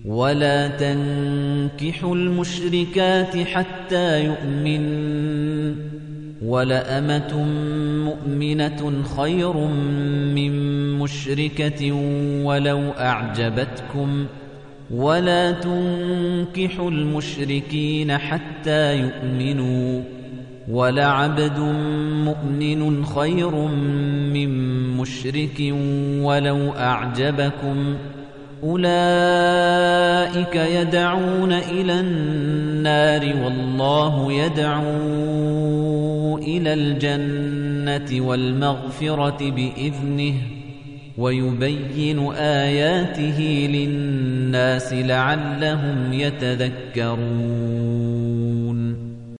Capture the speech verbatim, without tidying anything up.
ولا تنكحوا المشركات حتى يؤمنن ولأمة مؤمنة خير من مشركة ولو أعجبتكم ولا تنكحوا المشركين حتى يؤمنوا ولعبد مؤمن خير من مشرك ولو أعجبكم أولئك يدعون إلى النار والله يدعو إلى الجنة والمغفرة بإذنه ويبين آياته للناس لعلهم يتذكرون